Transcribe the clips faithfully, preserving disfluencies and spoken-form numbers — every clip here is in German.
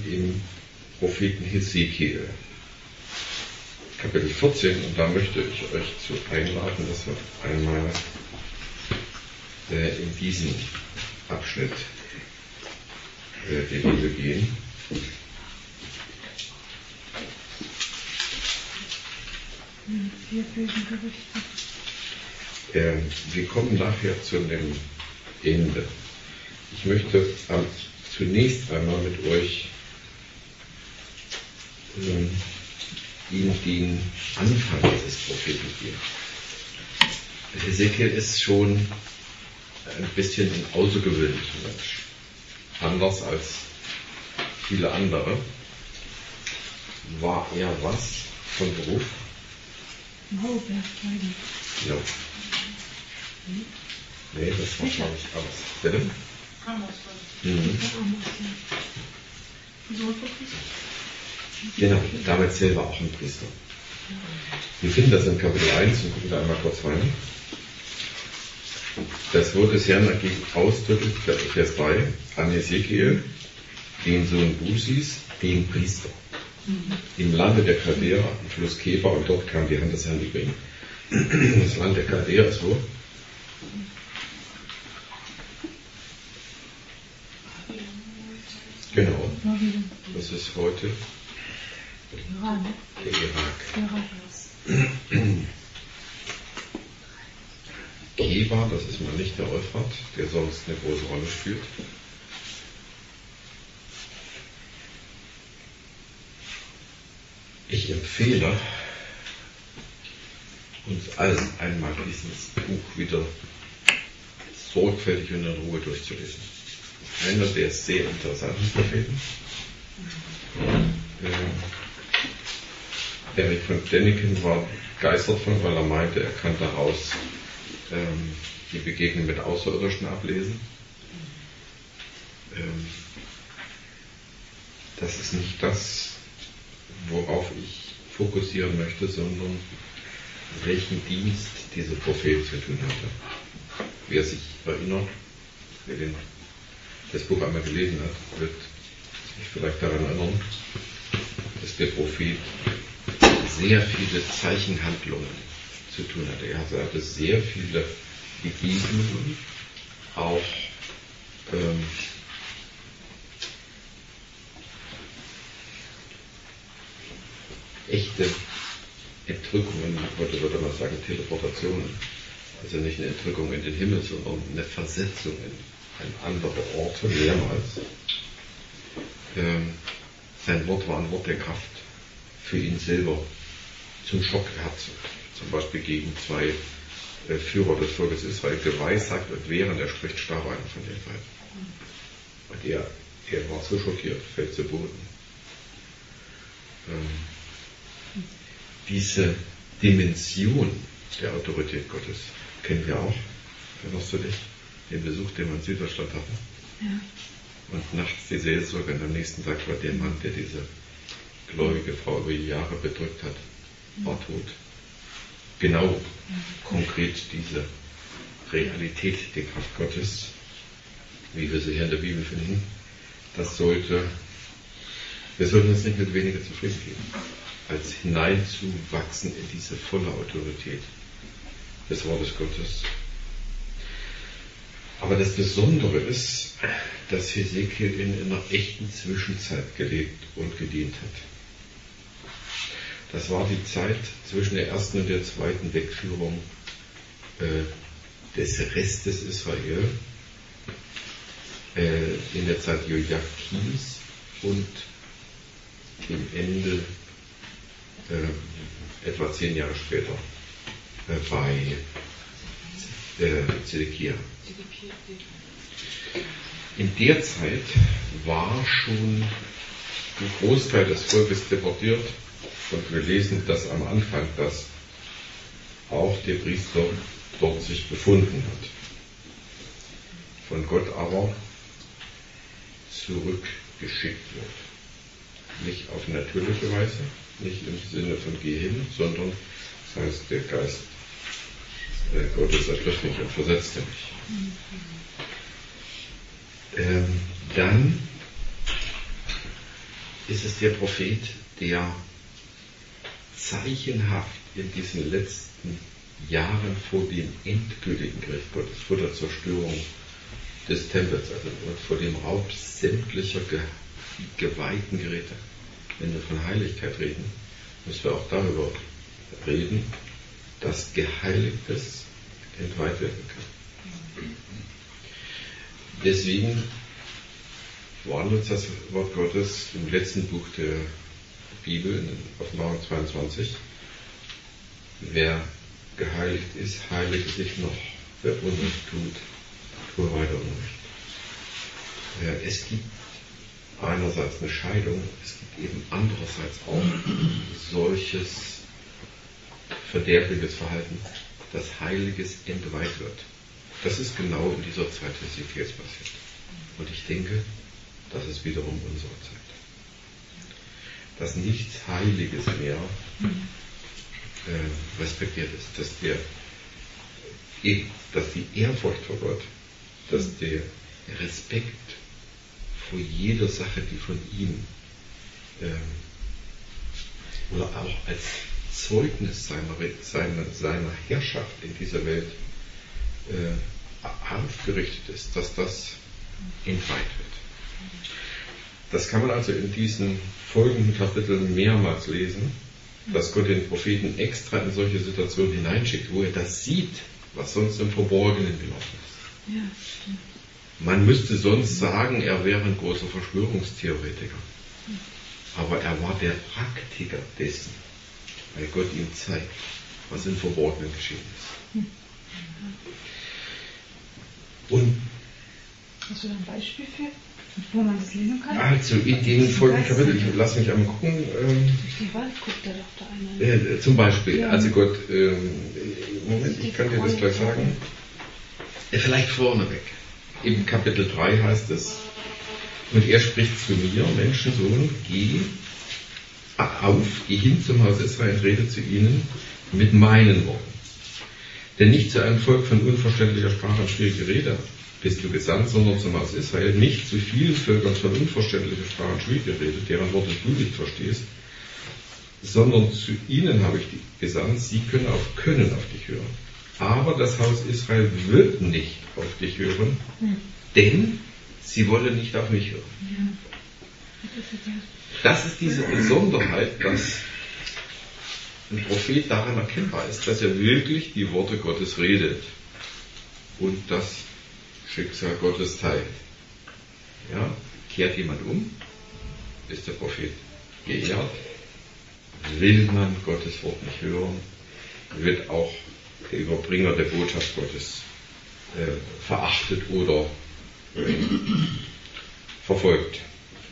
im Propheten Hesekiel, Kapitel vierzehn, und da möchte ich euch zu einladen, dass wir einmal äh, in diesen Abschnitt äh, der Bibel gehen. Äh, wir kommen nachher zu dem Ende. Ich möchte ähm, zunächst einmal mit euch ähm, in den Anfang dieses Propheten gehen. Hesekiel ist schon ein bisschen ein außergewöhnlicher Mensch. Anders als viele andere. War er was von Beruf? Mauerwerkzeuge. Ja. Nee, das war glaube ich alles. Bitte? Amos. Mhm. So Genau, damit selber auch ein Priester. Wir finden das in Kapitel eins und gucken da einmal kurz rein. Das Wort des Herrn dagegen ausdrücklich, Vers drei, an Hesekiel, den Sohn Busis, den Priester. Mhm. Im Lande der Chaldäer, am Fluss Kebar, und dort kam die Hand des Herrn über ihn. Das Land der Chaldäer ist wo? Genau. Das ist heute der Irak. Kebar, das ist mal nicht der Euphrat, der sonst eine große Rolle spielt. Ich empfehle uns allen einmal dieses Buch wieder sorgfältig und in Ruhe durchzulesen. Einer der sehr interessanten Propheten. Äh, Erich von Däniken war begeistert von, weil er meinte, er kann daraus ähm, die Begegnung mit Außerirdischen ablesen. Ähm, das ist nicht das, worauf ich fokussieren möchte, sondern welchen Dienst dieser Prophet zu tun hatte. Wer sich erinnert, wer den, das Buch einmal gelesen hat, wird sich vielleicht daran erinnern, dass der Prophet sehr viele Zeichenhandlungen zu tun hatte. Er hatte sehr viele Begegnungen, auch ähm, echte Entrückungen, heute würde man sagen Teleportationen. Also nicht eine Entrückung in den Himmel, sondern eine Versetzung in an andere Orte mehrmals. Ähm, sein Wort war ein Wort der Kraft für ihn selber zum Schock gehabt. Zum Beispiel gegen zwei äh, Führer des Volkes Israel geweissagt und während er spricht, starb einer von den beiden. Und er, er war so schockiert, fällt zu Boden. Ähm, diese Dimension der Autorität Gottes kennen wir auch. Erinnerst du dich? Den Besuch, den wir in Süddeutschland hatten. Ja. Und nachts die Seelsorge und am nächsten Tag war der Mann, der diese gläubige Frau über Jahre bedrückt hat, war tot. Genau, konkret diese Realität der Kraft Gottes, wie wir sie hier in der Bibel finden, das sollte, wir sollten uns nicht mit weniger zufrieden geben, als hineinzuwachsen in diese volle Autorität des Wortes Gottes. Aber das Besondere ist, dass Hesekiel in einer echten Zwischenzeit gelebt und gedient hat. Das war die Zeit zwischen der ersten und der zweiten Wegführung äh, des Restes Israel, äh, in der Zeit Joachims und dem Ende äh, etwa zehn Jahre später äh, bei äh, Zedekia. In der Zeit war schon ein Großteil des Volkes deportiert und wir lesen das am Anfang, dass auch der Priester dort sich befunden hat. Von Gott aber zurückgeschickt wird. Nicht auf natürliche Weise, nicht im Sinne von geh hin, sondern das heißt, der Geist äh, Gottes ergriff mich und versetzte mich. Ähm, dann ist es der Prophet, der zeichenhaft in diesen letzten Jahren vor dem endgültigen Gericht Gottes, vor der Zerstörung des Tempels, also vor dem Raub sämtlicher ge geweihten Geräte. Wenn wir von Heiligkeit reden, müssen wir auch darüber reden, dass Geheiligtes entweiht werden kann. Deswegen warnt uns das Wort Gottes im letzten Buch der Bibel, in Offenbarung zweiundzwanzig, wer geheiligt ist, heilige sich noch, wer Unrecht tut, tue weiter Unrecht. Ja, es gibt einerseits eine Scheidung, es gibt eben andererseits auch solches verderbliches Verhalten, dass Heiliges entweiht wird. Das ist genau in dieser Zeit des Ezekiels passiert. Und ich denke, das ist wiederum unsere Zeit. Dass nichts Heiliges mehr äh, respektiert ist, dass, der, dass die Ehrfurcht vor Gott, dass der Respekt vor jeder Sache, die von ihm äh, oder auch als Zeugnis seiner, seiner, seiner Herrschaft in dieser Welt äh, aufgerichtet ist, dass das entweiht wird. Das kann man also in diesen folgenden Kapiteln mehrmals lesen, dass Gott den Propheten extra in solche Situationen hineinschickt, wo er das sieht, was sonst im Verborgenen gelaufen ist. Ja, stimmt. Man müsste sonst sagen, er wäre ein großer Verschwörungstheoretiker. Aber er war der Praktiker dessen, weil Gott ihm zeigt, was im Verborgenen geschehen ist. Und hast du da ein Beispiel für, wo man das lesen kann? Also in den folgenden Kapiteln, ich lasse mich einmal gucken. Ähm, Durch den Wald guckt da doch da einer. äh, zum Beispiel, Ja. also Gott, ähm, Moment, ich kann dir das gleich sagen. Äh, vielleicht vorneweg. Im Kapitel drei heißt es, und er spricht zu mir, Menschensohn, geh auf, geh hin zum Haus Israel und rede zu ihnen mit meinen Worten. Denn nicht zu einem Volk von unverständlicher Sprache und schwieriger Rede bist du gesandt, sondern zum Haus Israel, nicht zu vielen Völkern von unverständlicher Sprache und schwieriger Rede, deren Worte du nicht verstehst, sondern zu ihnen habe ich dich gesandt, sie können auf, können auf dich hören. Aber das Haus Israel wird nicht auf dich hören, denn sie wollen nicht auf mich hören. Das ist diese Besonderheit, dass ein Prophet daran erkennbar ist, dass er wirklich die Worte Gottes redet und das Schicksal Gottes teilt. Ja? Kehrt jemand um, ist der Prophet geehrt, will man Gottes Wort nicht hören, wird auch der Überbringer der Botschaft Gottes äh, verachtet oder äh, verfolgt.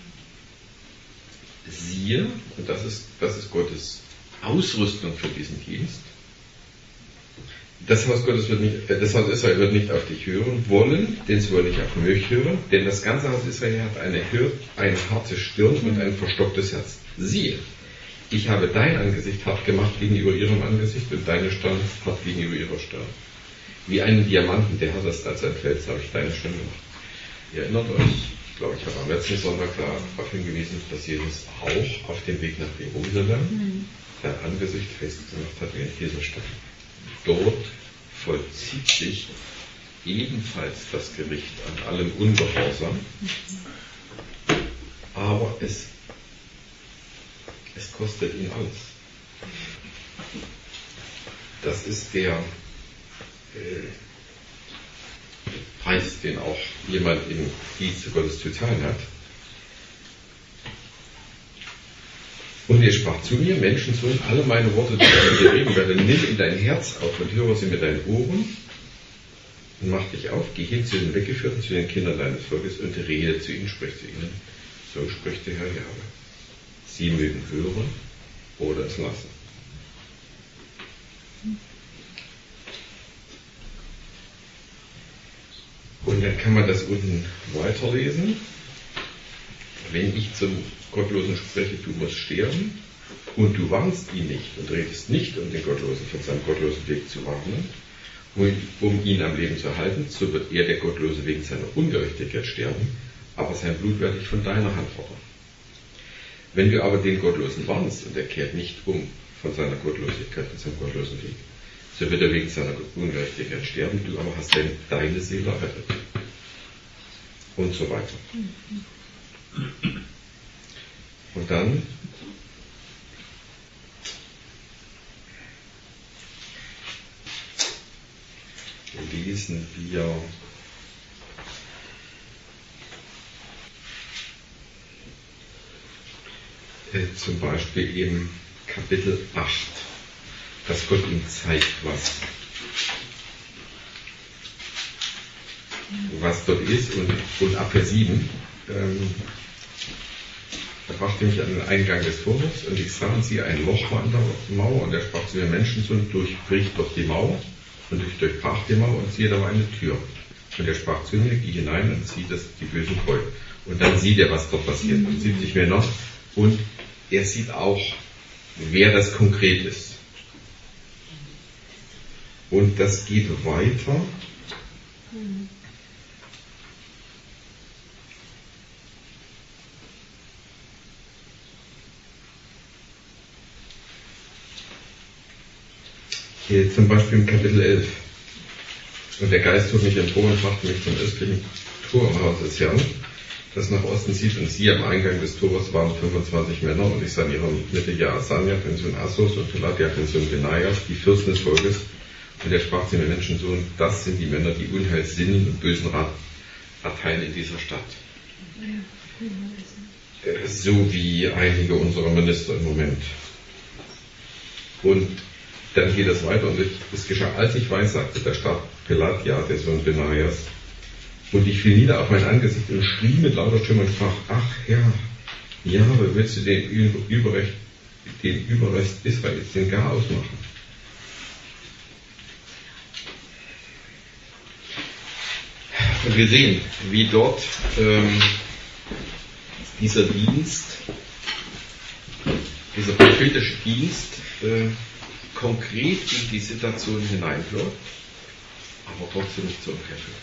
Siehe, und das ist, das ist Gottes Ausrüstung für diesen Dienst, das Haus Gottes wird nicht, das Haus Israel wird nicht auf dich hören wollen, denn sie wollen nicht auf mich hören, denn das ganze Haus Israel hat eine, eine harte Stirn und ein verstocktes Herz. Siehe, ich habe dein Angesicht hart gemacht gegenüber ihrem Angesicht und deine Stirn hart gegenüber ihrer Stirn. Wie einen Diamanten, der hart ist als ein Fels, habe ich deine Stirn gemacht. Ihr erinnert euch, ich glaube, ich habe am letzten Sonntag darauf hingewiesen, dass Jesus auch auf dem Weg nach Jerusalem mhm. sein Angesicht festgemacht hat wie ein Kieselstein. Dort vollzieht sich ebenfalls das Gericht an allem Ungehorsam, aber es, es kostet ihn alles. Das ist der äh, Preis, den auch jemand im Dienste Gottes zu zahlen hat. Und er sprach zu mir, Menschensohn, alle meine Worte, die ich mit dir reden werde, nimm in dein Herz auf und höre sie mit deinen Ohren und mach dich auf, geh hin zu den Weggeführten, zu den Kindern deines Volkes und rede zu ihnen, sprich zu ihnen. So spricht der Herr Jahwe. Sie mögen hören oder es lassen. Und dann kann man das unten weiterlesen. Wenn ich zum Gottlosen spreche, du musst sterben, und du warnst ihn nicht und redest nicht, um den Gottlosen von seinem gottlosen Weg zu warnen, um ihn am Leben zu erhalten, so wird er, der Gottlose, wegen seiner Ungerechtigkeit sterben, aber sein Blut werde ich von deiner Hand fordern. Wenn du aber den Gottlosen warnst und er kehrt nicht um von seiner Gottlosigkeit und seinem gottlosen Weg, so wird er wegen seiner Ungerechtigkeit sterben, du aber hast dein, deine Seele errettet. Und so weiter. Und dann lesen wir äh, zum Beispiel im Kapitel acht, dass Gott ihm zeigt, was, was dort ist. Und, und ab Vers sieben, ähm, er brachte mich an den Eingang des Tores und ich sah und siehe ein Loch war an der Mauer und er sprach zu mir, Menschensohn, durchbricht doch die Mauer. Und ich durchbrach die Mauer und siehe, da war eine Tür. Und er sprach zu mir, geh hinein und sieh das, die bösen Gräuel. Und dann sieht er, was dort passiert. Und siebzig Männer. Und er sieht auch, wer das konkret ist. Und das geht weiter. Hier zum Beispiel im Kapitel elf. Und der Geist tut mich empor und brachte mich zum östlichen Tor im Haus des Herrn, das nach Osten zieht. Und siehe, am Eingang des Tores waren fünfundzwanzig Männer. Und ich sah in ihrer Mitte Jaasania, den Sohn Assos, und Pelatia, den Sohn Benaias, die Fürsten des Volkes. Und er sprach zu mir, Menschensohn, das sind die Männer, die Unheil sinnen und bösen Rat erteilen in dieser Stadt. So wie einige unserer Minister im Moment. Und dann geht es weiter und es geschah, als ich weissagte, da starb Pelatia, der Sohn Benaias, und ich fiel nieder auf mein Angesicht und schrie mit lauter Stimme und sprach, ach Herr, ja, aber willst du den Überrest, den Überrest Israels den gar ausmachen? Und wir sehen, wie dort ähm, dieser Dienst, dieser prophetische Dienst, äh, konkret in die Situation hineinführt, aber trotzdem nicht zur Umkehr führt.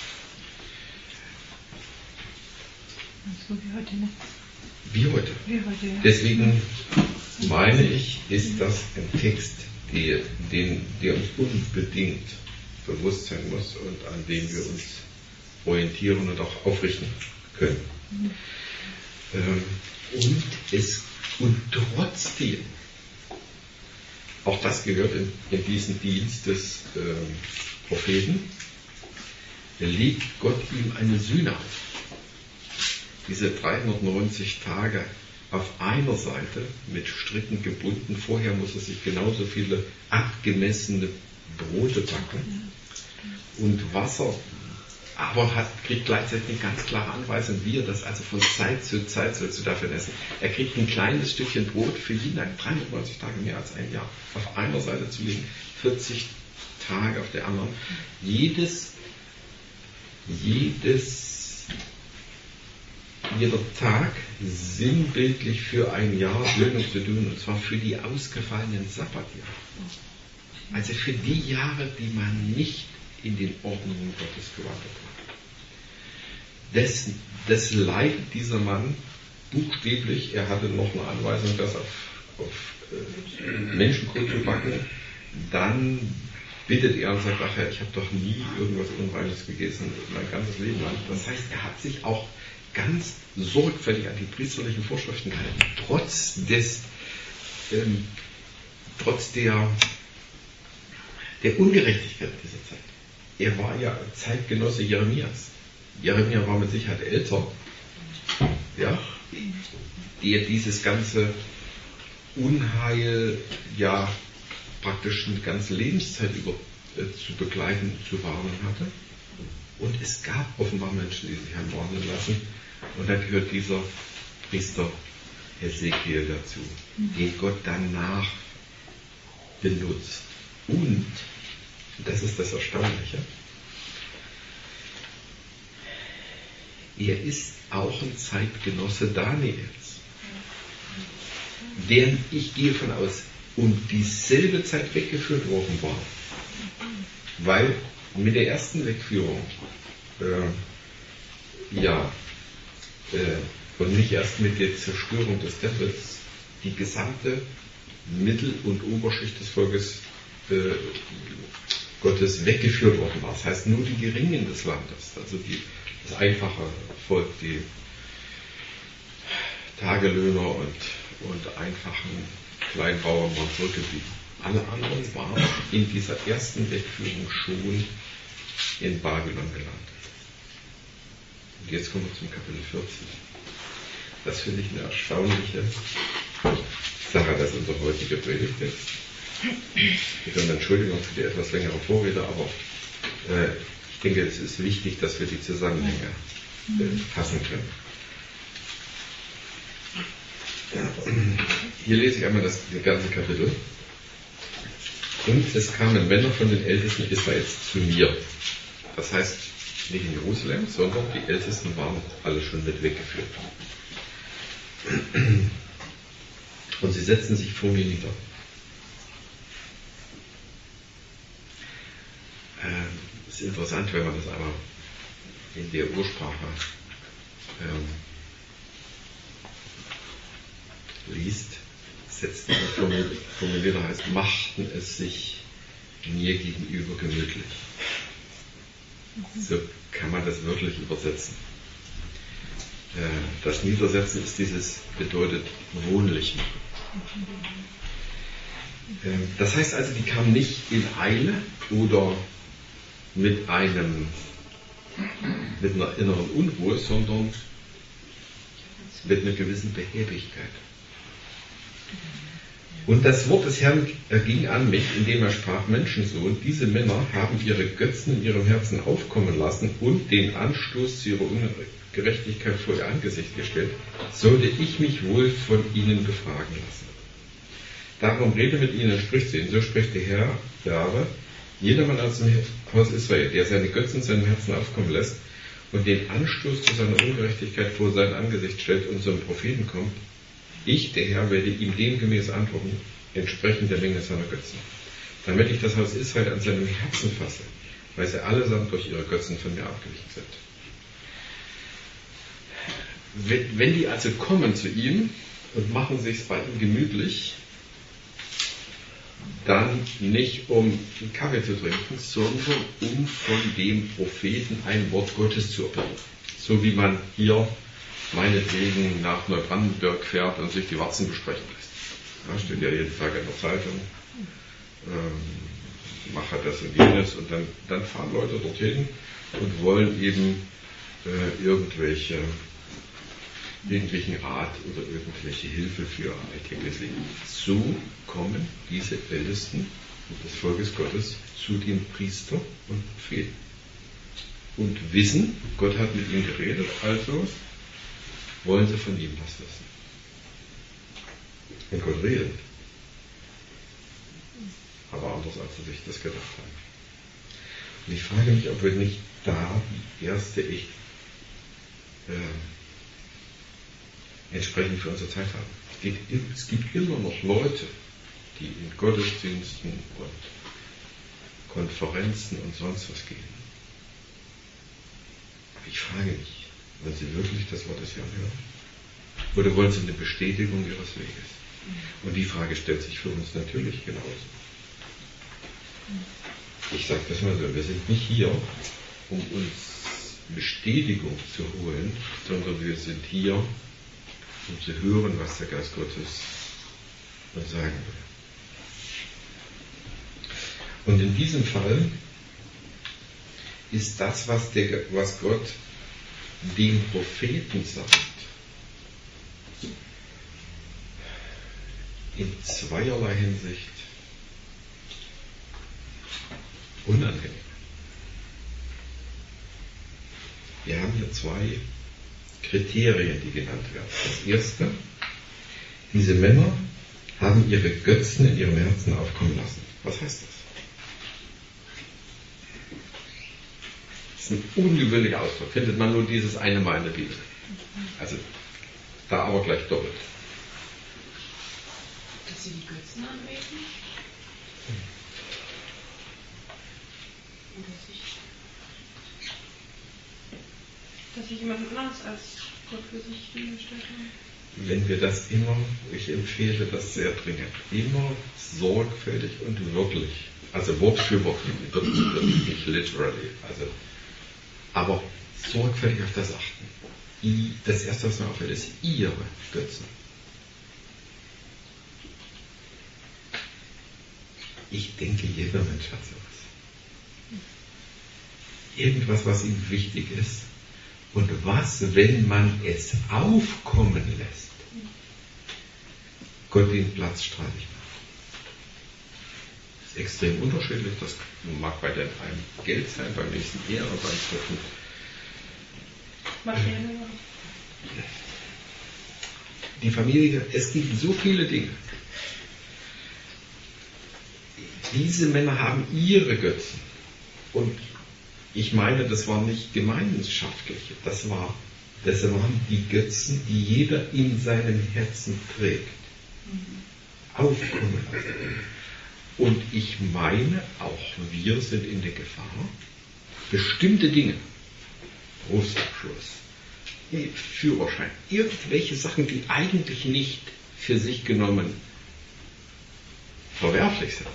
So wie heute, ne? Wie heute. Wie heute, ja. Deswegen meine ich, ist das ein Text, der, den, der uns unbedingt bewusst sein muss und an dem wir uns orientieren und auch aufrichten können. Mhm. Ähm, und es und trotzdem, auch das gehört in, in diesen Dienst des ähm, Propheten, legt Gott ihm eine Sühne auf. Diese dreihundertneunzig Tage auf einer Seite mit Stricken gebunden, vorher muss er sich genauso viele abgemessene Brote backen und Wasser, aber hat, kriegt gleichzeitig eine ganz klare Anweisung, wie er das also von Zeit zu Zeit sollst du dafür essen. Er kriegt ein kleines Stückchen Brot für jeden Tag, dreihundertneunzig Tage, mehr als ein Jahr, auf einer Seite zu legen, vierzig Tage auf der anderen. Jedes, jedes, jeder Tag sinnbildlich für ein Jahr Löhnung zu tun, und zwar für die ausgefallenen Sabbatjahre. Also für die Jahre, die man nicht in den Ordnungen Gottes gewandelt hat. Das, das leidet dieser Mann buchstäblich. Er hatte noch eine Anweisung, das auf, auf äh, Menschenkohl zu backen. Dann bittet er und sagt, ach ja, ich habe doch nie irgendwas Unreines gegessen, mein ganzes Leben lang. Das heißt, er hat sich auch ganz sorgfältig an die priesterlichen Vorschriften gehalten, trotz des, ähm, trotz der, der Ungerechtigkeit dieser Zeit. Er war ja Zeitgenosse Jeremias. Jeremia war mit Sicherheit älter, ja, der dieses ganze Unheil ja praktisch eine ganze Lebenszeit über äh, zu begleiten, zu warnen hatte. Und es gab offenbar Menschen, die sich haben warnen lassen. Und da gehört dieser Priester Hesekiel dazu, den Gott danach benutzt. Und, das ist das Erstaunliche, er ist auch ein Zeitgenosse Daniels, der, ich gehe von aus, um dieselbe Zeit weggeführt worden war. Weil mit der ersten Wegführung, äh, ja, äh, und nicht erst mit der Zerstörung des Tempels die gesamte Mittel- und Oberschicht des Volkes äh, Gottes weggeführt worden war. Das heißt, nur die Geringen des Landes, also die, das einfache Volk, die Tagelöhner und, und einfachen Kleinbauern waren zurückgeblieben. Alle anderen waren in dieser ersten Wegführung schon in Babylon gelandet. Und jetzt kommen wir zum Kapitel vierzig. Das finde ich eine erstaunliche Sache, das ist unser heutiger Predigtext. Ich bitte um Entschuldigung für die etwas längere Vorrede, aber äh, ich denke, es ist wichtig, dass wir die Zusammenhänge äh, fassen können. Hier lese ich einmal das, das ganze Kapitel. Und es kamen Männer von den Ältesten Israels zu mir. Das heißt, nicht in Jerusalem, sondern die Ältesten waren alle schon mit weggeführt. Und sie setzten sich vor mir nieder. Es ist interessant, wenn man das einmal in der Ursprache ähm, liest, setzten sich vor mir, vor mir nieder, heißt, machten es sich mir gegenüber gemütlich. So kann man das wörtlich übersetzen. Das Niedersetzen ist dieses, bedeutet wohnlich machen. Das heißt also, die kamen nicht in Eile oder mit einem, mit einer inneren Unruhe, sondern mit einer gewissen Behäbigkeit. Und das Wort des Herrn ging an mich, indem er sprach, Menschensohn, diese Männer haben ihre Götzen in ihrem Herzen aufkommen lassen und den Anstoß zu ihrer Ungerechtigkeit vor ihr Angesicht gestellt, sollte ich mich wohl von ihnen befragen lassen. Darum rede mit ihnen und sprich zu ihnen, so spricht der Herr, Jahwe, jedermann aus dem Haus Israel, der seine Götzen in seinem Herzen aufkommen lässt und den Anstoß zu seiner Ungerechtigkeit vor sein Angesicht stellt und zum Propheten kommt, ich, der Herr, werde ihm demgemäß antworten, entsprechend der Menge seiner Götzen, damit ich das Haus Israel an seinem Herzen fasse, weil sie allesamt durch ihre Götzen von mir abgewichen sind. Wenn die also kommen zu ihm und machen sich bei ihm gemütlich, dann nicht um einen Kaffee zu trinken, sondern um von dem Propheten ein Wort Gottes zu erfahren. So wie man hier meinetwegen nach Neubrandenburg fährt und sich die Warzen besprechen lässt. Da steht ja jeden Tag in der Zeitung, ähm, mache das und jenes, und dann, dann fahren Leute dorthin und wollen eben äh, irgendwelche irgendwelchen Rat oder irgendwelche Hilfe für alltägliches Leben. So kommen diese Ältesten des Volkes Gottes zu den Priester und Propheten und wissen, Gott hat mit ihnen geredet, also wollen sie von ihm was wissen. Und Gott redet. Aber anders, als sie sich das gedacht haben. Und ich frage mich, ob wir nicht da die erste echt äh, entsprechend für unsere Zeit haben. Es, geht, es gibt immer noch Leute, die in Gottesdiensten und Konferenzen und sonst was gehen. Aber ich frage mich, wollen sie wirklich das Wort des Herrn hören? Oder wollen sie eine Bestätigung ihres Weges? Und die Frage stellt sich für uns natürlich genauso. Ich sage das mal so, wir sind nicht hier, um uns Bestätigung zu holen, sondern wir sind hier, um zu hören, was der Geist Gottes uns sagen will. Und in diesem Fall ist das, was, der, was Gott dem Propheten sagt, in zweierlei Hinsicht unangenehm. Wir haben hier zwei Kriterien, die genannt werden. Das erste, diese Männer haben ihre Götzen in ihrem Herzen aufkommen lassen. Was heißt das? Das ist ein ungewöhnlicher Ausdruck. Findet man nur dieses eine Mal in der Bibel. Also da aber gleich doppelt. Dass sie die Götzen anbeten? Oder sich, dass sich jemand anders als Gott für sich hingestellt haben. Wenn wir das immer, ich empfehle das sehr dringend, immer sorgfältig und wirklich, also Wort für Wort, wirklich, wirklich nicht literally, also, aber sorgfältig auf das achten. I, das erste, was mir auffällt, ist ihre Götzen. Ich denke, jeder Mensch hat sowas. Irgendwas, was ihm wichtig ist. Und was, wenn man es aufkommen lässt? Gott den Platz streitig macht. Das ist extrem unterschiedlich. Das mag bei dem einen Geld sein, beim nächsten Ehre, beim dritten Materielle. Die Familie, es gibt so viele Dinge. Diese Männer haben ihre Götzen. Und ich meine, das war nicht gemeinschaftliche, das, war, das waren die Götzen, die jeder in seinem Herzen trägt. Mhm. Aufkommen lassen. Und ich meine, auch wir sind in der Gefahr, bestimmte Dinge, Berufsabschluss, Führerschein, irgendwelche Sachen, die eigentlich nicht für sich genommen verwerflich sind.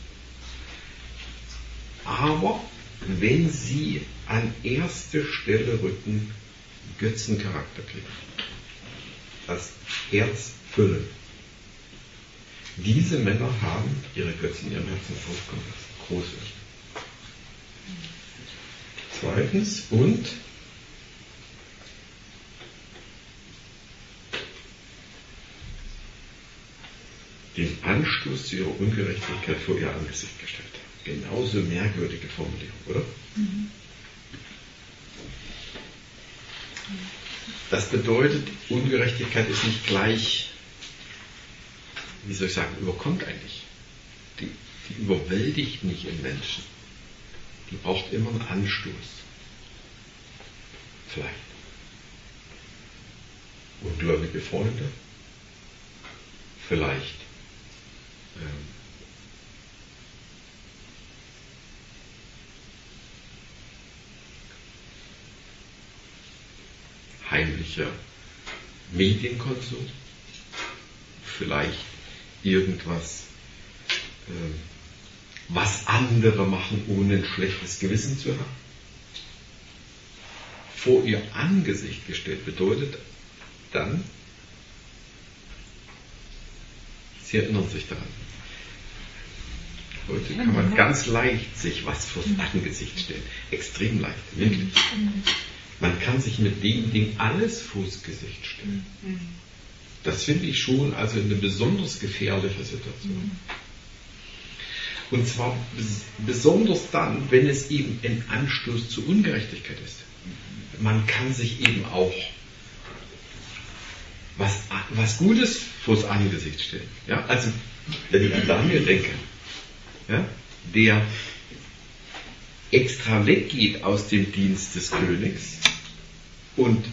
Aber wenn sie an erste Stelle rücken, Götzencharakter kriegen, das Herz füllen. Diese Männer haben ihre Götzen in ihrem Herzen aufkommen lassen. Großartig. Zweitens, und den Anstoß zu ihrer Ungerechtigkeit vor ihr Angesicht gestellt haben. Genauso merkwürdige Formulierung, oder? Mhm. Das bedeutet, Ungerechtigkeit ist nicht gleich, wie soll ich sagen, überkommt eigentlich. Die, die überwältigt nicht im Menschen. Die braucht immer einen Anstoß. Vielleicht. Ungläubige Freunde. Vielleicht. Ähm, heimlicher Medienkonsum, vielleicht irgendwas, äh, was andere machen, ohne ein schlechtes Gewissen zu haben. Vor ihr Angesicht gestellt bedeutet dann, sie erinnern sich daran. Heute kann man ganz leicht sich was vors Angesicht stellen. Extrem leicht, wirklich. Man kann sich mit dem Ding alles vors Gesicht stellen. Das finde ich schon also eine besonders gefährliche Situation. Und zwar besonders dann, wenn es eben ein Anstoß zur Ungerechtigkeit ist. Man kann sich eben auch was, was Gutes vors Angesicht stellen. Ja? Also, wenn ich an Daniel denke, ja, der extra weggeht aus dem Dienst des Königs und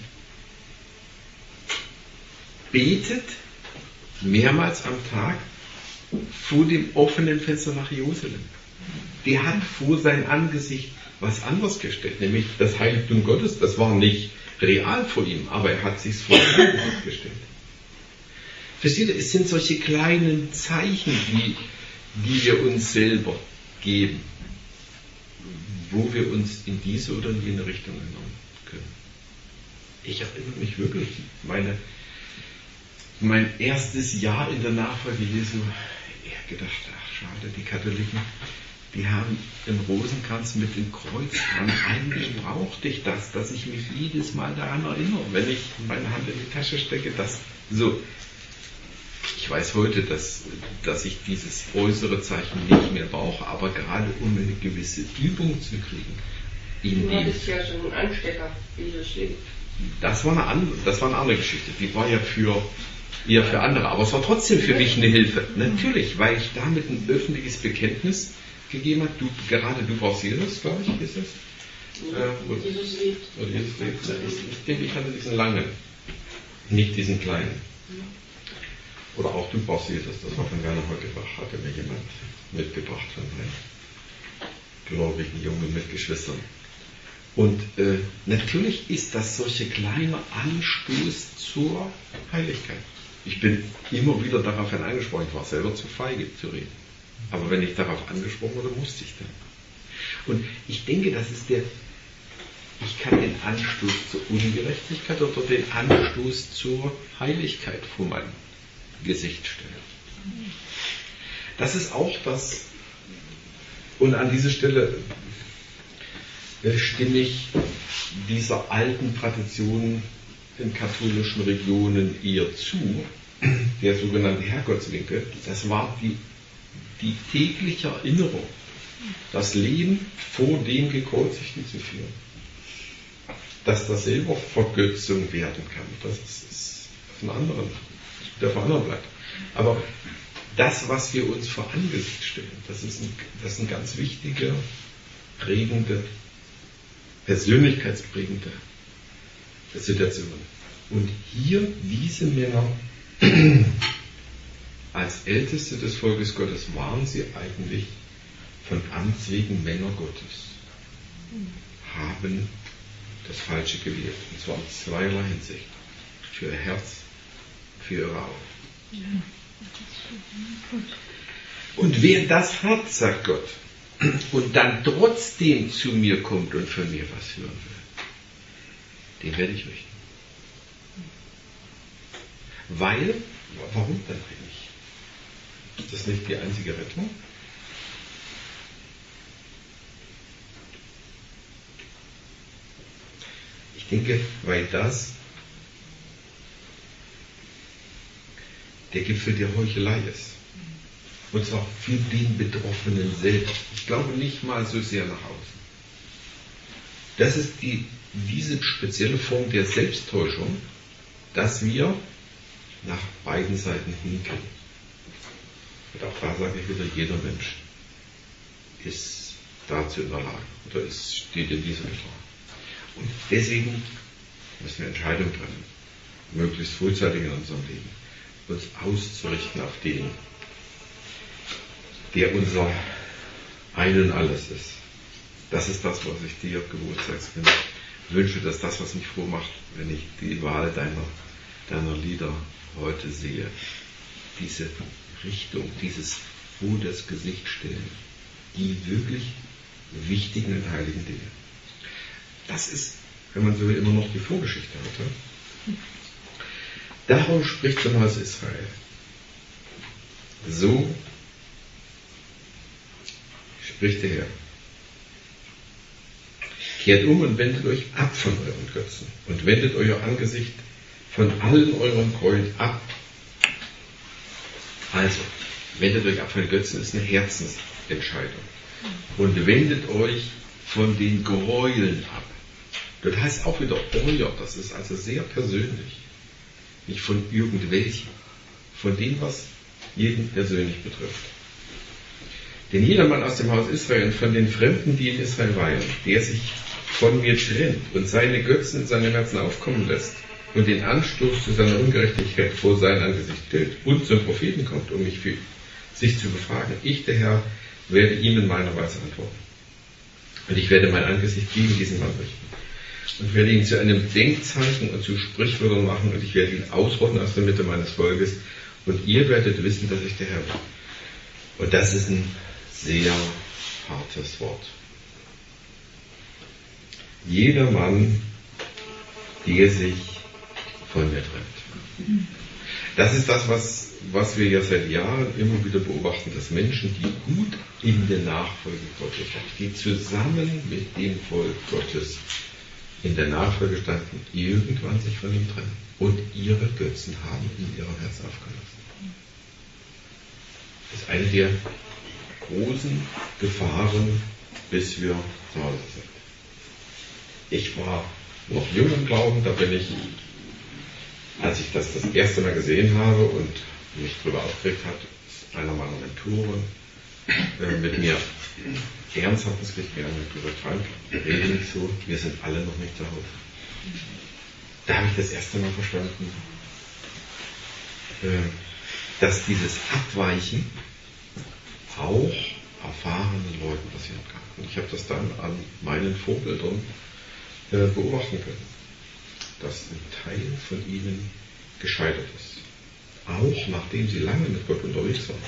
betet mehrmals am Tag vor dem offenen Fenster nach Jerusalem. Der hat vor sein Angesicht was anderes gestellt, nämlich das Heiligtum Gottes. Das war nicht real vor ihm, aber er hat sich vor sein Angesicht gestellt. Versteht ihr, es sind solche kleinen Zeichen, die, die wir uns selber geben, wo wir uns in diese oder in jene Richtung erinnern können. Ich erinnere mich wirklich, meine, mein erstes Jahr in der Nachfolge Jesu, ich habe gedacht, ach schade, die Katholiken, die haben den Rosenkranz mit dem Kreuz dran. Eigentlich brauchte ich das, dass ich mich jedes Mal daran erinnere, wenn ich meine Hand in die Tasche stecke, dass so. Ich weiß heute, dass, dass ich dieses äußere Zeichen nicht mehr brauche, aber gerade um eine gewisse Übung zu kriegen. In du hattest ja so einen Anstecker, wie das steht. Das war eine andere, das war eine andere Geschichte. Die war ja für, eher für andere, aber es war trotzdem für mich eine Hilfe. Natürlich, weil ich damit ein öffentliches Bekenntnis gegeben habe. Du, gerade du brauchst Jesus, glaube ich, ist es? Ja, äh, oder, Jesus lebt. Oder Jesus lebt. Ich, ich denke, ich hatte diesen langen, nicht diesen kleinen. Ja. Oder auch du brauchst Jesus, das war von Werner Holgebach, hatte mir jemand mitgebracht von meinen gläubigen jungen Mitgeschwistern. Und äh, natürlich ist das solche kleine Anstoß zur Heiligkeit. Ich bin immer wieder darauf angesprochen, ich war selber zu feige zu reden. Aber wenn ich darauf angesprochen wurde, musste ich dann. Und ich denke, das ist der, ich kann den Anstoß zur Ungerechtigkeit oder den Anstoß zur Heiligkeit vor mein Gesicht stellen. Das ist auch das, und an dieser Stelle stimme ich dieser alten Tradition in katholischen Regionen eher zu, der sogenannte Herrgottswinkel. Das war die, die tägliche Erinnerung, das Leben vor dem Gekreuzigten zu führen. Dass das selber Vergötzung werden kann, das ist, ist von anderen, der von anderen bleibt. Aber das, was wir uns vor Angesicht stellen, das ist ein, das ist ein ganz wichtiger, prägende, persönlichkeitsprägende Situation. Und hier diese Männer als Älteste des Volkes Gottes waren sie eigentlich von Amts wegen Männer Gottes, haben das Falsche gewählt. Und zwar in zweierlei Hinsicht. Für ihr Herz, für ihre Augen. Und wer das hat, sagt Gott, und dann trotzdem zu mir kommt und von mir was hören will, den werde ich richten. Weil, warum dann eigentlich? Ist das nicht die einzige Rettung? Ich denke, weil das der Gipfel der Heuchelei ist. Und zwar für den Betroffenen selbst. Ich glaube nicht mal so sehr nach außen. Das ist die, diese spezielle Form der Selbsttäuschung, dass wir nach beiden Seiten hinkommen. Und auch da sage ich wieder, jeder Mensch ist dazu in der Lage oder ist, steht in dieser Gefahr. Und deswegen müssen wir Entscheidungen treffen, möglichst frühzeitig in unserem Leben, uns auszurichten auf den, der unser Ein und Alles ist. Das ist das, was ich dir Geburtstagskind wünsche, dass das, was mich froh macht, wenn ich die Wahl deiner, deiner Lieder heute sehe, diese Richtung, dieses vor das Gesicht stellen, die wirklich wichtigen und heiligen Dinge. Das ist, wenn man so will, immer noch die Vorgeschichte heute. Darum spricht zum Haus Israel. So spricht der Herr. Kehrt um und wendet euch ab von euren Götzen und wendet euer Angesicht von allen euren Gräueln ab. Also, wendet euch ab von den Götzen ist eine Herzensentscheidung. Und wendet euch von den Gräueln ab. Das heißt auch wieder euer, das ist also sehr persönlich. Nicht von irgendwelchen, von dem, was jeden persönlich betrifft. Denn jedermann aus dem Haus Israel und von den Fremden, die in Israel weilen, der sich von mir trennt und seine Götzen in seinem Herzen aufkommen lässt und den Anstoß zu seiner Ungerechtigkeit vor sein Angesicht stellt und zum Propheten kommt, um mich für sich zu befragen, ich, der Herr, werde ihm in meiner Weise antworten. Und ich werde mein Angesicht gegen diesen Mann richten und werde ihn zu einem Denkzeichen und zu Sprichwörtern machen und ich werde ihn ausrotten aus der Mitte meines Volkes und ihr werdet wissen, dass ich der Herr bin. Und das ist ein sehr hartes Wort. Jeder Mann, der sich von mir trennt. Das ist das, was, was wir ja seit Jahren immer wieder beobachten, dass Menschen, die gut in der Nachfolge Gottes standen, die zusammen mit dem Volk Gottes in der Nachfolge standen, irgendwann sich von ihm trennen und ihre Götzen haben in ihrem Herzen aufgelassen. Das ist eine der großen Gefahren, bis wir zu Hause sind. Ich war noch jung im Glauben, da bin ich, als ich das das erste Mal gesehen habe und mich darüber aufgeregt hat, ist einer meiner Mentoren äh, mit mir ernsthaft ins Gespräch gegangen und gesagt, Frank, rede nicht so, wir sind alle noch nicht zu Hause. Da habe ich das erste Mal verstanden, äh, dass dieses Abweichen auch erfahrenen Leuten passieren kann. Und ich habe das dann an meinen Vorbildern äh, beobachten können, dass ein Teil von ihnen gescheitert ist. Auch nachdem sie lange mit Gott unterwegs waren.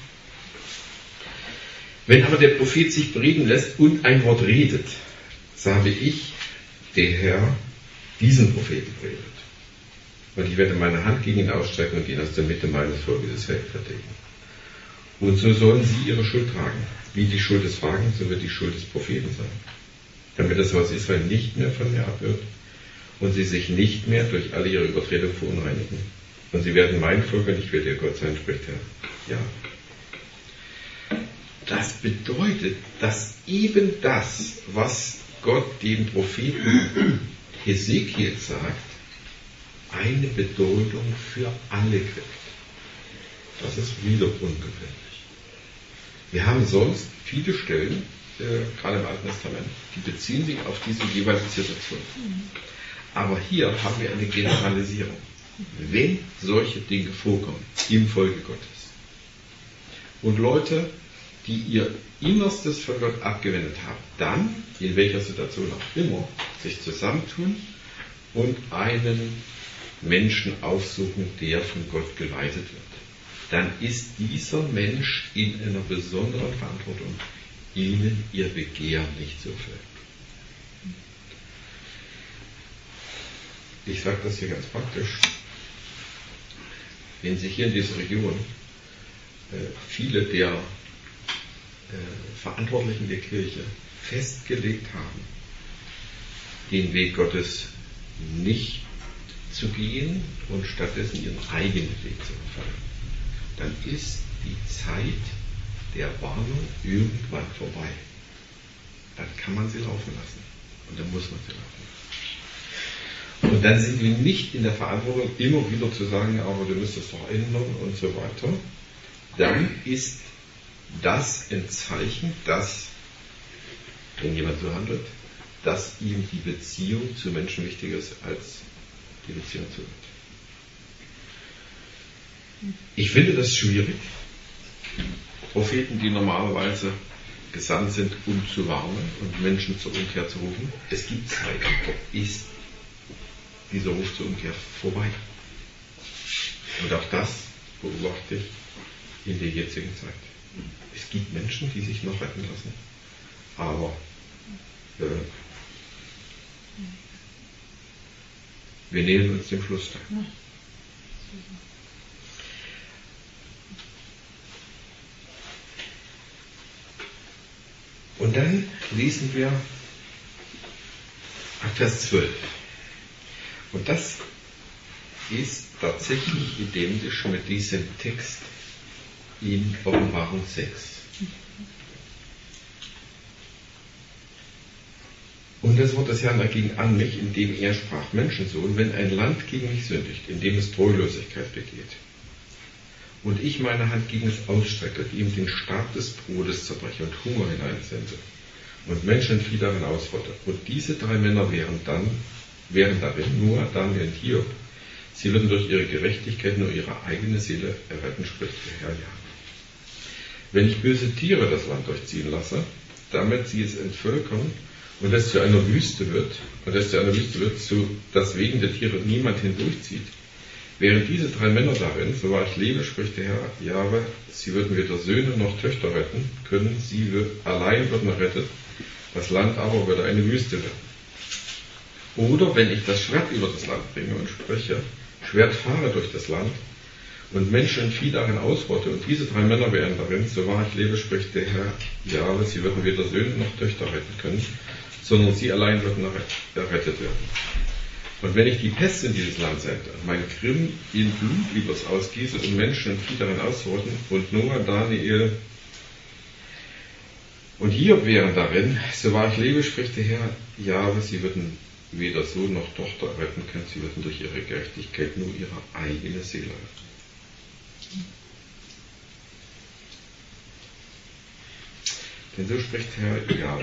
Wenn aber der Prophet sich bereden lässt und ein Wort redet, sage ich, der Herr, diesen Propheten redet. Und ich werde meine Hand gegen ihn ausstrecken und ihn aus der Mitte meines Volkes vertilgen. Und so sollen sie ihre Schuld tragen. Wie die Schuld des Wagens, so wird die Schuld des Propheten sein. Damit das Haus Israel nicht mehr von mir abhört und sie sich nicht mehr durch alle ihre Übertretungen verunreinigen. Und sie werden mein Volk und ich werde ihr Gott sein, spricht Herr. Ja. Das bedeutet, dass eben das, was Gott dem Propheten Hesekiel sagt, eine Bedeutung für alle kriegt. Das ist wieder ungewöhnlich. Wir haben sonst viele Stellen, äh, gerade im Alten Testament, die beziehen sich auf diese jeweilige Situation. Aber hier haben wir eine Generalisierung. Wenn solche Dinge vorkommen im Volke Gottes und Leute, die ihr Innerstes von Gott abgewendet haben, dann, in welcher Situation auch immer, sich zusammentun und einen Menschen aufsuchen, der von Gott geleitet wird, dann ist dieser Mensch in einer besonderen Verantwortung, ihnen ihr Begehren nicht zu erfüllen. Ich sage das hier ganz praktisch. Wenn sich hier in dieser Region äh, viele der äh, Verantwortlichen der Kirche festgelegt haben, den Weg Gottes nicht zu gehen und stattdessen ihren eigenen Weg zu verfolgen, dann ist die Zeit der Warnung irgendwann vorbei. Dann kann man sie laufen lassen. Und dann muss man sie laufen lassen. Und dann sind wir nicht in der Verantwortung, immer wieder zu sagen, aber du müsst es doch ändern und so weiter. Dann ist das ein Zeichen, dass, wenn jemand so handelt, dass ihm die Beziehung zu Menschen wichtiger ist als die Beziehung zu Gott. Ich finde das schwierig. Propheten, die normalerweise gesandt sind, um zu warnen und Menschen zur Umkehr zu rufen. Es gibt Zeiten, da ist dieser Ruf zur Umkehr vorbei. Und auch das beobachte ich in der jetzigen Zeit. Es gibt Menschen, die sich noch retten lassen, aber äh, wir nähern uns dem Schlussteil. Und dann lesen wir Vers zwölf. Und das ist tatsächlich identisch mit diesem Text in Offenbarung sechs. Und das Wort des Herrn erging an mich, indem er sprach: Menschensohn, wenn ein Land gegen mich sündigt, indem es Treulosigkeit begeht, und ich meine Hand gegen es ausstrecke, ihm den Stab des Brotes zerbreche und Hunger hineinsende und Menschen und Vieh darin ausrotte. Und diese drei Männer wären dann, wären darin, nur Daniel und Hiob, sie würden durch ihre Gerechtigkeit nur ihre eigene Seele erretten, spricht der Herr, ja. Wenn ich böse Tiere das Land durchziehen lasse, damit sie es entvölkern und es zu einer Wüste wird, und es zu einer Wüste wird, so dass wegen der Tiere niemand hindurchzieht, wären diese drei Männer darin, so wahr ich lebe, spricht der Herr, Jahwe, sie würden weder Söhne noch Töchter retten können, sie wird, allein würden errettet, das Land aber würde eine Wüste werden. Oder wenn ich das Schwert über das Land bringe und spreche, Schwert fahre durch das Land und Menschen und Vieh darin ausrotte, und diese drei Männer wären darin, so wahr ich lebe, spricht der Herr, Jahwe, sie würden weder Söhne noch Töchter retten können, sondern sie allein würden errettet werden. Und wenn ich die Pest in dieses Land sende und mein Grimm in Blut übers ausgieße und Menschen und Vieh darin ausrotten und Noah, Daniel und Hiob wären darin, so wahr ich lebe, spricht der Herr, Jahwe, sie würden weder Sohn noch Tochter retten können, sie würden durch ihre Gerechtigkeit nur ihre eigene Seele retten. Denn so spricht Herr Jahwe.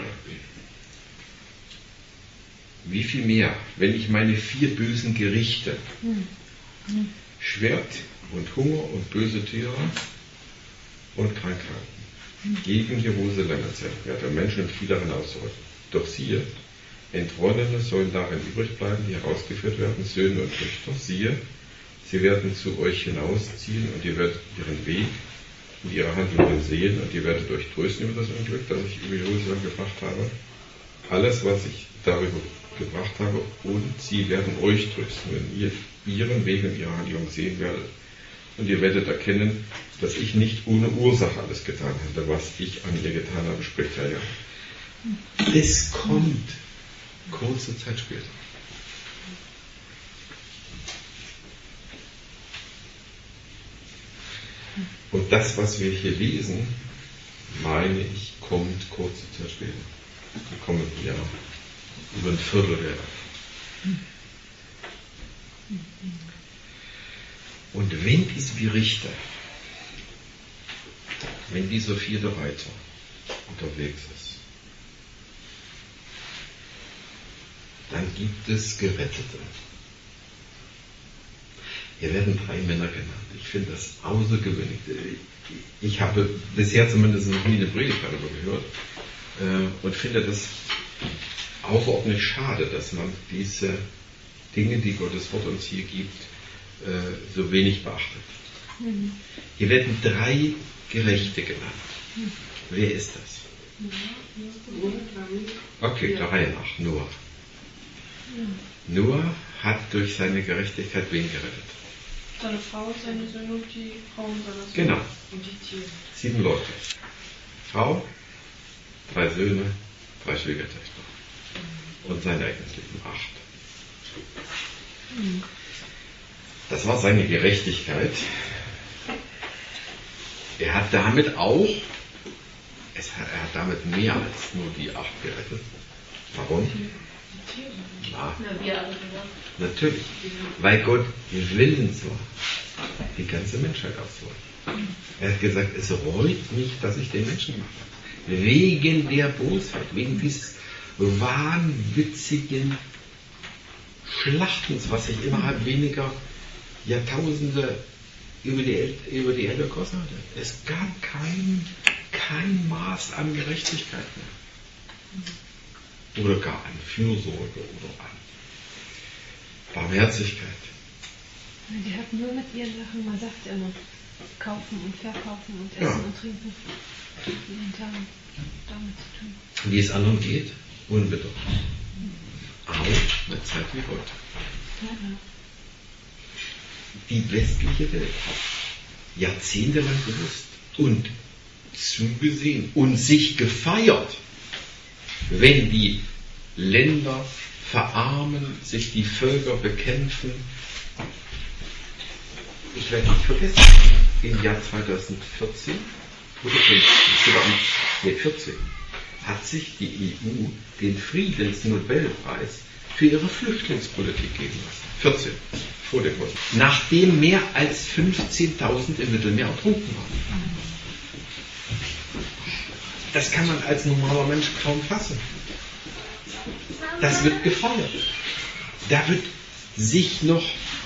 Wie viel mehr, wenn ich meine vier bösen Gerichte, Schwert und Hunger und böse Tiere und Krankheiten, gegen Jerusalem erzählt werde, Menschen und Vieh darin ausrotten. Doch siehe, Entrollene sollen darin übrig bleiben, die herausgeführt werden, Söhne und Töchter. Siehe, sie werden zu euch hinausziehen und ihr werdet ihren Weg und ihre Handlungen sehen und ihr werdet euch trösten über das Unglück, das ich über Jerusalem gebracht habe. Alles, was ich darüber gebracht habe, und sie werden euch trösten, wenn ihr ihren Weg und ihre Handlungen sehen werdet. Und ihr werdet erkennen, dass ich nicht ohne Ursache alles getan habe, was ich an ihr getan habe, spricht Herr Jahwe. Es kommt kurze Zeit später. Und das, was wir hier lesen, meine ich, kommt kurze Zeit später. Wir kommen ja über ein Vierteljahr. Und wenn diese Gerichte, wenn dieser vierte Reiter unterwegs ist, dann gibt es Gerettete. Hier werden drei Männer genannt. Ich finde das außergewöhnlich. Ich habe bisher zumindest noch nie eine Predigt darüber gehört äh, und finde das außerordentlich schade, dass man diese Dinge, die Gottes Wort uns hier gibt, äh, so wenig beachtet. Mhm. Hier werden drei Gerechte genannt. Mhm. Wer ist das? Okay, der Reihe nach. Noah. Noah hat durch seine Gerechtigkeit wen gerettet? Seine Frau, seine Söhne und die Frauen seiner Söhne. Genau. Und die Tiere. Sieben Leute. Frau, drei Söhne, drei Schwiegertöchter. Und sein eigenes Leben, acht. Das war seine Gerechtigkeit. Er hat damit auch, es hat, er hat damit mehr als nur die acht gerettet. Warum? Ja, natürlich. Weil Gott willens war, die ganze Menschheit auszurotten. Er hat gesagt, es reut mich, dass ich den Menschen gemacht habe. Wegen der Bosheit, wegen dieses wahnwitzigen Schlachtens, was sich innerhalb weniger Jahrtausende über die, über die Erde gegossen hatte. Es gab kein, kein Maß an Gerechtigkeit mehr. Oder gar an Fürsorge oder an Barmherzigkeit. Die hatten nur mit ihren Sachen, man sagt ja immer, kaufen und verkaufen und essen ja. und trinken. Jeden Tag damit zu tun. Wie es anderen geht, unbedeutend. Auch eine Zeit wie heute. Ja, ja. Die westliche Welt hat jahrzehntelang gewusst und zugesehen und sich gefeiert, wenn die Länder verarmen, sich die Völker bekämpfen. Ich werde nicht vergessen, im Jahr zweitausendvierzehn oder fünfzehn, nee, vierzehn, hat sich die E U den Friedensnobelpreis für ihre Flüchtlingspolitik geben lassen. vierzehn, vor der Krieg. Nachdem mehr als fünfzehntausend im Mittelmeer ertrunken waren. Das kann man als normaler Mensch kaum fassen. Das wird gefeiert. Da wird sich noch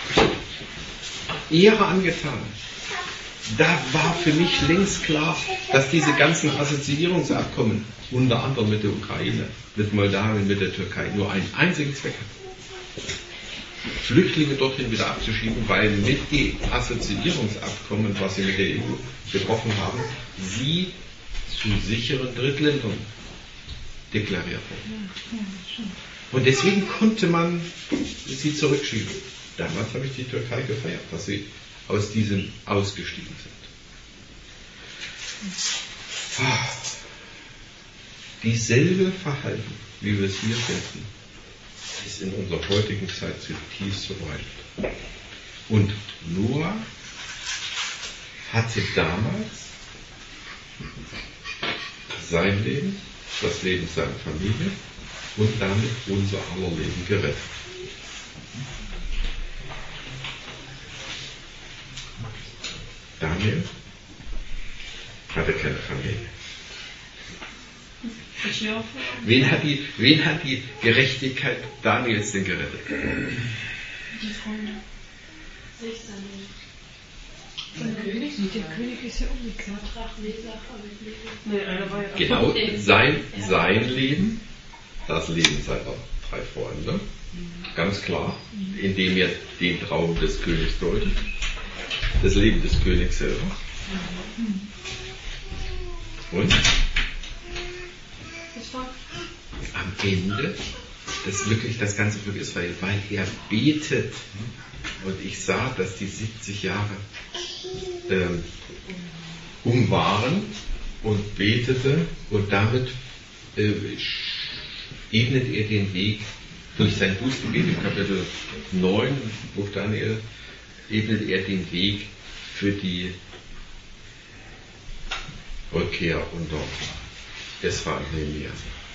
Ehre angetan. Da war für mich längst klar, dass diese ganzen Assoziierungsabkommen, unter anderem mit der Ukraine, mit Moldawien, mit der Türkei, nur einen einzigen Zweck hat. Flüchtlinge dorthin wieder abzuschieben, weil mit den Assoziierungsabkommen, was sie mit der E U getroffen haben, sie zu sicheren Drittländern deklariert wurden. Und deswegen konnte man sie zurückschieben. Damals habe ich die Türkei gefeiert, dass sie aus diesem ausgestiegen sind. Dieselbe Verhalten, wie wir es hier finden, ist in unserer heutigen Zeit zutiefst verbreitet. Und Noah hatte damals sein Leben, das Leben seiner Familie und damit unser aller Leben gerettet. Daniel hatte keine Familie. Wen hat die, wen hat die Gerechtigkeit Daniels denn gerettet? Die Freunde. Der König, der König ist ja umgekehrt. Genau, sein, sein Leben, das Leben seiner drei Freunde. Ganz klar, indem er den Traum des Königs deutet. Das Leben des Königs selber. Und am Ende, das wirklich das ganze Glück ist, weil, weil er betet. Und ich sah, dass die siebzig Jahre ähm, um waren und betete und damit äh, ebnet er den Weg durch sein Bußgebet im Kapitel neun, Buch Daniel, ebnet er den Weg für die Rückkehr unter Esra und Nehemia.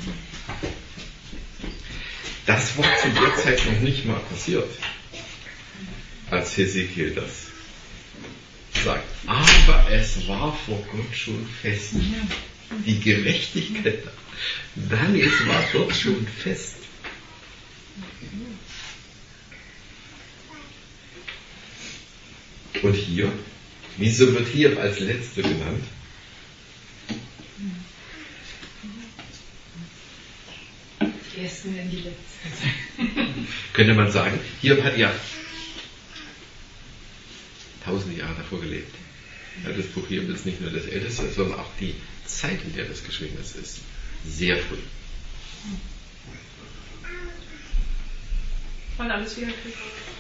Das war zu der Zeit noch nicht mal passiert, als Hesekiel das sagt. Aber es war vor Gott schon fest. Die Gerechtigkeit Daniels war dort schon fest. Und hier, wieso wird hier als Letzte genannt? Die Ersten werden die Letzten. Könnte man sagen, Hiob hat ja tausende Jahre davor gelebt. Ja, das Buch Hiob ist nicht nur das älteste, sondern auch die Zeit, in der das geschrieben ist, ist sehr früh. Weil alles wieder kriegt.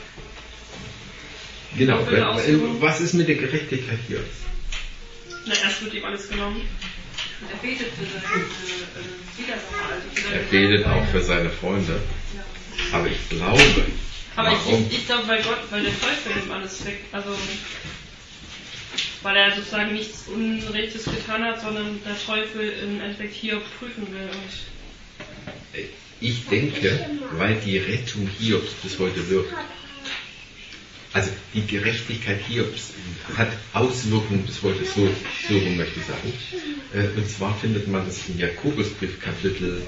Genau, was ist mit der Gerechtigkeit hier? Na, erst wird ihm alles genommen. Und er betet für seine äh, Wiedersacher, also für seine Er betet auch für seine Freunde. Ja. Aber ich glaube, Aber warum? ich, ich, ich glaube, weil Gott, weil der Teufel ihm alles weg, also weil er sozusagen nichts Unrechtes getan hat, sondern der Teufel im Endeffekt hier prüfen will. Und Ich denke, weil die Rettung Hiobs bis heute wirkt. Also die Gerechtigkeit Hiobs hat Auswirkungen bis heute, so, so rum möchte ich sagen. Und zwar findet man das im Jakobusbrief Kapitel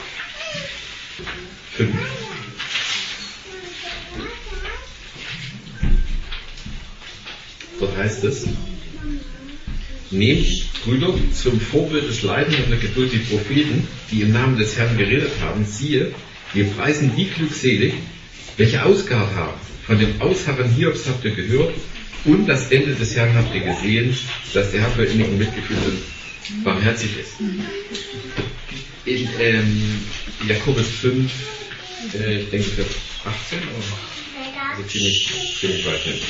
fünf. Dort heißt es: Nehmt, Brüder, zum Vorbild des Leidens und der Geduld die Propheten, die im Namen des Herrn geredet haben. Siehe, wir preisen die glückselig, welche ausgeharrt haben. Von dem Ausharren Hiobs habt ihr gehört und das Ende des Herrn habt ihr gesehen, dass der Herr für innig und mitgefühlt und barmherzig ist. In ähm, Jakobus fünf, äh, ich denke Vers achtzehn, oder? Also ziemlich, ziemlich weit hinten.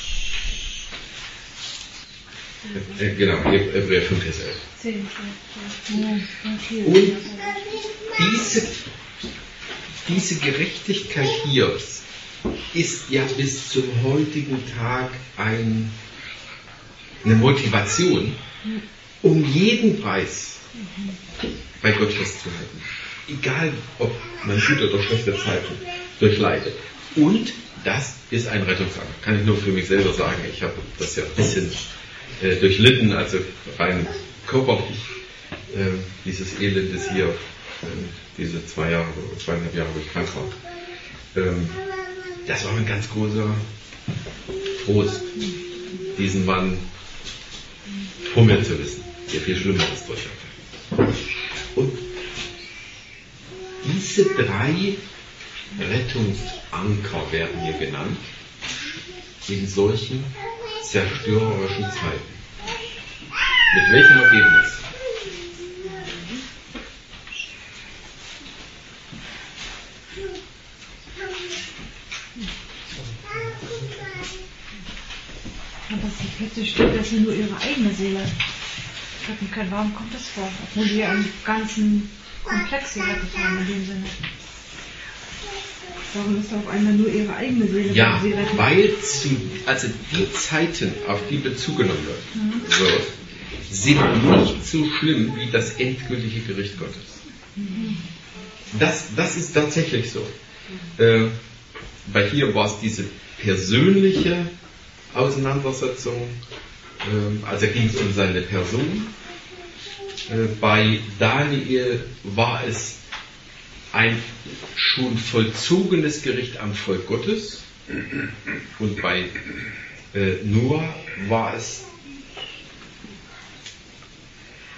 Äh, genau, Hebräer fünf, Vers elf. Und diese, diese Gerechtigkeit Hiobs ist ja bis zum heutigen Tag ein, eine Motivation, um jeden Preis bei Gott festzuhalten. Egal, ob man gute oder schlechte Zeiten durchleidet. Und das ist ein Rettungsanker. Kann ich nur für mich selber sagen. Ich habe das ja ein bisschen äh, durchlitten, also rein körperlich, äh, dieses Elendes hier, äh, diese zwei Jahre, zweieinhalb Jahre, wo ich krank war. Ähm, Das war ein ganz großer Trost, diesen Mann vor mir zu wissen, der viel Schlimmeres durch hatte. Und diese drei Rettungsanker werden hier genannt, in solchen zerstörerischen Zeiten. Mit welchem Ergebnis? Aber die Kette steht, dass sie nur ihre eigene Seele retten können. Warum kommt das vor? Obwohl die ja im ganzen Komplex gerettet haben in dem Sinne. Warum ist auf einmal nur ihre eigene Seele, Ja, sie retten? weil zu, also die Zeiten, auf die Bezug genommen wird, mhm. wird, sind nicht so schlimm wie das endgültige Gericht Gottes. Mhm. Das, das ist tatsächlich so. Äh, bei hier war es diese persönliche Auseinandersetzung, äh, also ging es um seine Person. Äh, bei Daniel war es ein schon vollzogenes Gericht am Volk Gottes und bei äh, Noah war es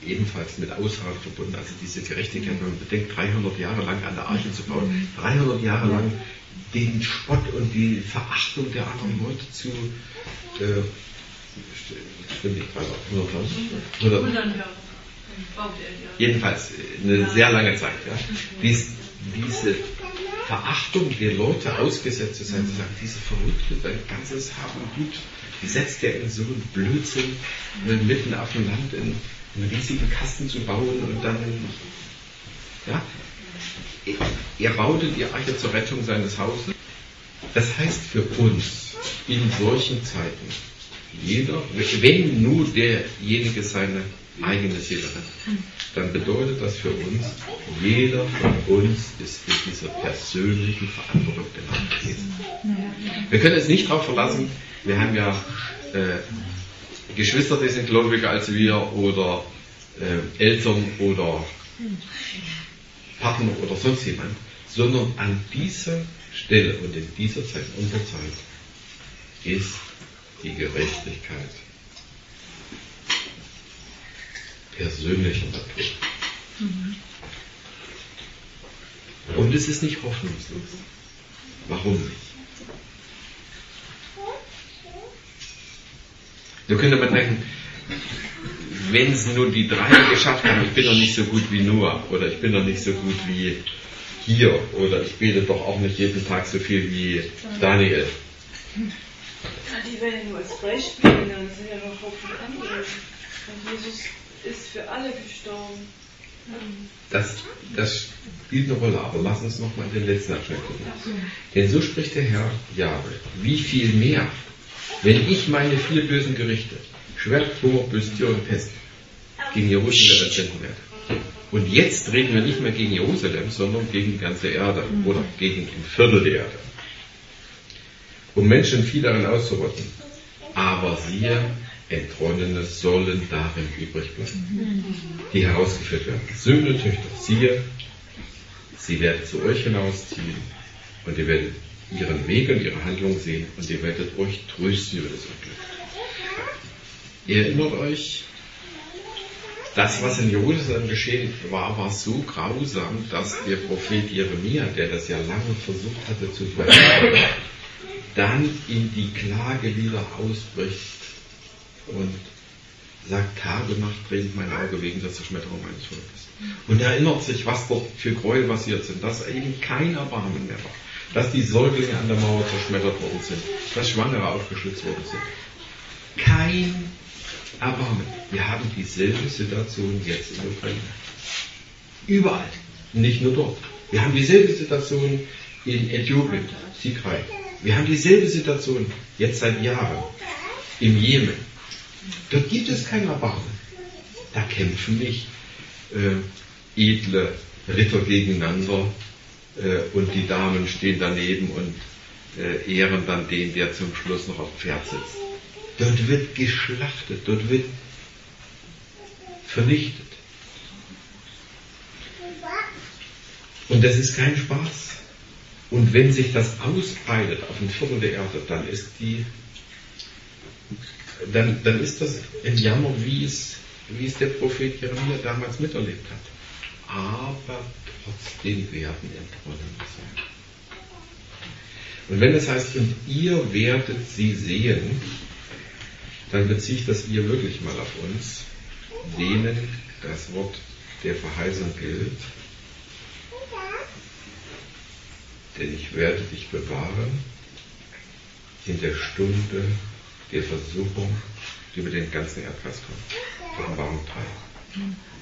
ebenfalls mit Ausharren verbunden. Also diese Gerechtigkeit, wenn man bedenkt, dreihundert Jahre lang an der Arche zu bauen, dreihundert Jahre lang den Spott und die Verachtung der anderen Leute zu, äh, stimmt nicht, hundert, hundert, jedenfalls eine sehr lange Zeit. Ja. Dies, diese Verachtung der Leute ausgesetzt zu sein, zu sagen, diese Verrückte, dein ganzes Hab und Gut, die setzt ja in so einen Blödsinn, äh, mitten auf dem Land in einen riesigen Kasten zu bauen und dann, ja, er baute die Arche zur Rettung seines Hauses. Das heißt für uns in solchen Zeiten, jeder, wenn nur derjenige seine eigene Seele hat, dann bedeutet das für uns, jeder von uns ist in dieser persönlichen Verantwortung der Hand gewesen. Wir können es nicht darauf verlassen, wir haben ja äh, Geschwister, die sind gläubiger als wir oder äh, Eltern oder Partner oder sonst jemand, sondern an dieser Stelle und in dieser Zeit, unserer Zeit, ist die Gerechtigkeit persönlicher Natur. Mhm. Und es ist nicht hoffnungslos. Warum nicht? So könnte man denken, wenn es nur die drei geschafft haben, ich bin noch nicht so gut wie Noah oder ich bin noch nicht so gut wie hier oder ich bete doch auch nicht jeden Tag so viel wie Daniel. Ja, die werden nur als Beispiel genannt, sind ja noch Haufen andere. Und Jesus ist für alle gestorben. Das, das spielt eine Rolle, aber lass uns nochmal den letzten Abschnitt gucken. Denn so spricht der Herr Jahwe, wie viel mehr, wenn ich meine vier bösen Gerichte, Schwert, Hunger, böse Tiere und Pest, gegen Jerusalem entsenden werde. Und jetzt reden wir nicht mehr gegen Jerusalem, sondern gegen die ganze Erde oder gegen ein Viertel der Erde. Um Menschen viel darin auszurotten. Aber siehe, Entronnene sollen darin übrig bleiben, die herausgeführt werden. Söhne und Töchter, siehe, sie werden zu euch hinausziehen und ihr werdet ihren Weg und ihre Handlung sehen und ihr werdet euch trösten über das Unglück. Ihr erinnert euch, das, was in Jerusalem geschehen war, war so grausam, dass der Prophet Jeremia, der das ja lange versucht hatte zu verhindern, dann in die Klagelieder ausbricht und sagt, Tag und Nacht tränt mein Auge wegen der Zerschmetterung meines Volkes. Und erinnert sich, was dort für Gräuel passiert sind, dass eben kein Erbarmen mehr war, dass die Säuglinge an der Mauer zerschmettert worden sind, dass Schwangere aufgeschlitzt worden sind. Kein Erbarmen. Wir haben dieselbe Situation jetzt in der Ukraine. Überall. Nicht nur dort. Wir haben dieselbe Situation in Äthiopien, Tigray. Wir haben dieselbe Situation jetzt seit Jahren im Jemen. Dort gibt es kein Erbarmen. Da kämpfen nicht äh, edle Ritter gegeneinander äh, und die Damen stehen daneben und äh, ehren dann den, der zum Schluss noch auf dem Pferd sitzt. Dort wird geschlachtet, dort wird vernichtet. Und das ist kein Spaß. Und wenn sich das ausbreitet auf ein Viertel der Erde, dann ist die, dann, dann ist das ein Jammer, wie es, wie es der Prophet Jeremia damals miterlebt hat. Aber trotzdem werden Entronnene sein. Und wenn es heißt, und ihr werdet sie sehen, dann bezieht das ihr wirklich mal auf uns, denen das Wort der Verheißung gilt. Denn ich werde dich bewahren in der Stunde der Versuchung, die über den ganzen Erdkreis kommt. Offenbarung drei.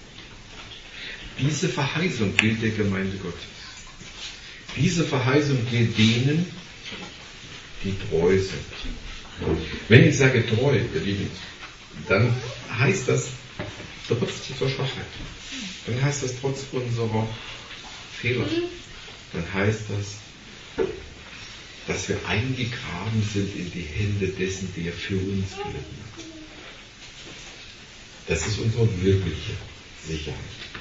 Diese Verheißung gilt der Gemeinde Gottes. Diese Verheißung gilt denen, die treu sind. Wenn ich sage treu, ihr Lieben, dann heißt das trotz unserer Schwachheit. Dann heißt das trotz unserer Fehler. Dann heißt das, dass wir eingegraben sind in die Hände dessen, der für uns gelitten hat. Das ist unsere wirkliche Sicherheit.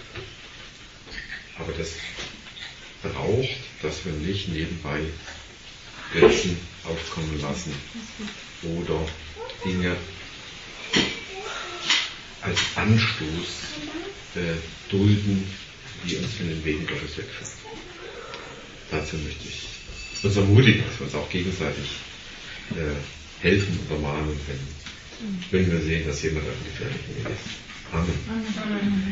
Aber das braucht, dass wir nicht nebenbei Götzen aufkommen lassen oder Dinge als Anstoß äh, dulden, die uns von den Wegen Gottes wegführen. Dazu möchte ich uns ermutigen, dass wir uns auch gegenseitig äh, helfen und ermahnen, wenn, wenn wir sehen, dass jemand auf dem gefährlichen Weg ist. Amen. Amen.